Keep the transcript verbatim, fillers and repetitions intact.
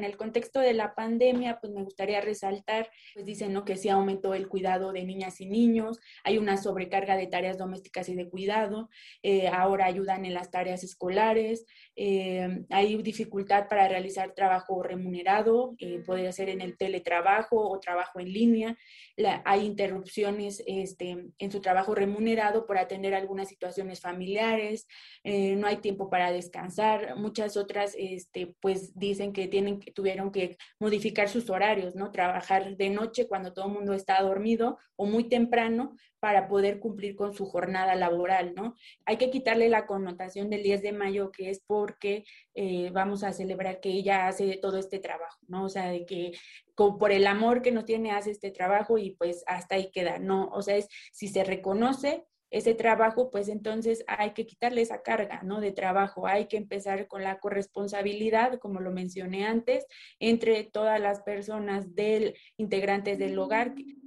en el contexto de la pandemia, pues me gustaría resaltar, pues dicen, ¿no?, que sí aumentó el cuidado de niñas y niños, hay una sobrecarga de tareas domésticas y de cuidado, eh, ahora ayudan en las tareas escolares, eh, hay dificultad para realizar trabajo remunerado, eh, podría ser en el teletrabajo o trabajo en línea, la, hay interrupciones este, en su trabajo remunerado por atender algunas situaciones familiares, eh, no hay tiempo para descansar, muchas otras este, pues dicen que, tienen, que tuvieron que modificar sus horarios, ¿no? Trabajar de noche cuando todo el mundo está dormido o muy temprano para poder cumplir con su jornada laboral, ¿no? Hay que quitarle la connotación del diez de mayo, que es porque eh, vamos a celebrar que ella hace todo este trabajo, ¿no? O sea, de que como por el amor que nos tiene hace este trabajo y pues hasta ahí queda, ¿no? O sea, es si se reconoce ese trabajo, pues entonces hay que quitarle esa carga, ¿no?, de trabajo. Hay que empezar con la corresponsabilidad, como lo mencioné antes, entre todas las personas del integrantes del hogar,